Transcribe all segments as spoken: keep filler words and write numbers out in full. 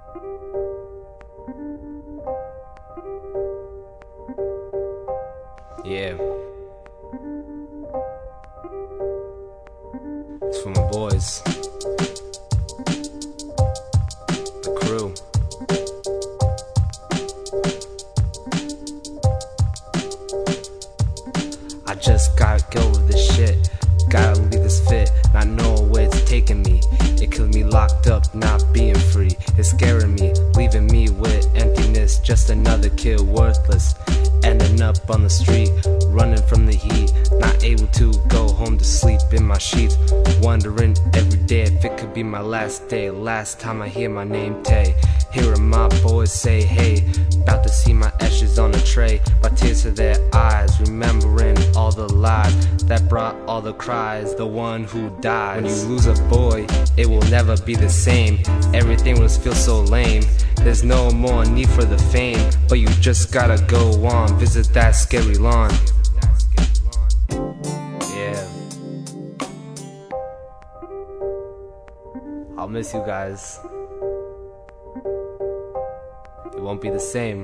Yeah. It's for my boys. The crew. I just gotta go with this shit. Gotta leave this fit, not knowing where it's taking me. It kills me locked up, not being free. It's scaring me, leaving me with emptiness. Just another kid worthless, ending up on the street, running from the heat. Not able to go home to sleep in my sheets. Wondering every day if it could be my last day. Last time I hear my name, Tay. Hearing my boys say hey, about to see my ashes on a tray. By tears to their eyes, remembering all the lies that brought all the cries, the one who dies. When you lose a boy, it will never be the same. Everything will feel so lame. There's no more need for the fame, but you just gotta go on, visit that scary lawn. Yeah. I'll miss you guys. It won't be the same.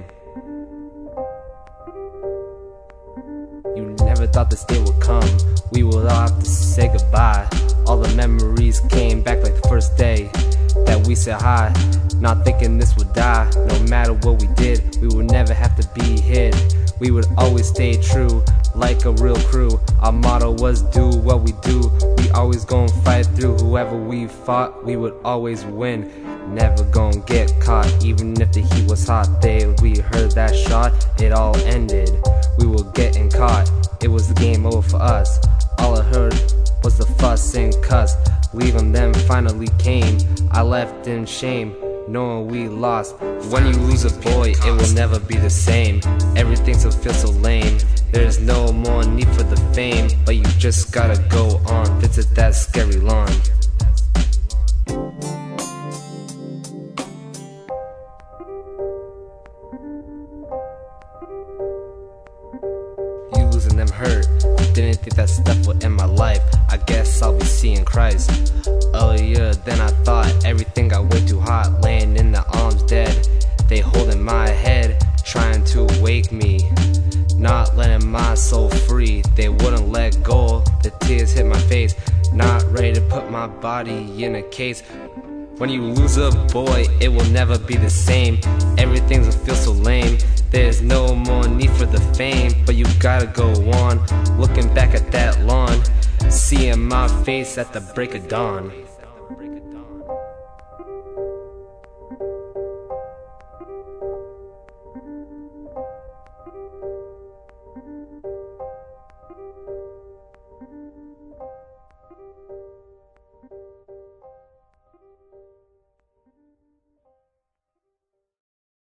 You never thought this day would come. We would all have to say goodbye. All the memories came back like the first day that we said hi. Not thinking this would die. No matter what we did, we would never have to be hid. We would always stay true, like a real crew. Our motto was do what we do. We always gon' fight through. Whoever we fought, we would always win. Never gon' get caught, even if the heat was hot. They, we heard that shot, it all ended. We were getting caught, it was the game over for us. All I heard was the fuss and cuss. Leaving them finally came. I left in shame, knowing we lost. When you lose a boy, it will never be the same. Everything still feels so lame. There's no more need for the fame, but you just gotta go on, visit that scary lawn. You losing them hurt. Didn't think that stuff would end my life. I guess I'll be seeing Christ. Earlier than I thought, everything got way too hot. Laying in the arms dead, they holding my head, trying to wake me, not letting my soul free. They wouldn't let go, the tears hit my face. Not ready to put my body in a case. When you lose a boy, it will never be the same. Everything will feel so lame. There's no more need for the fame, but you gotta go on, looking back at that lawn, seeing my face at the break of dawn.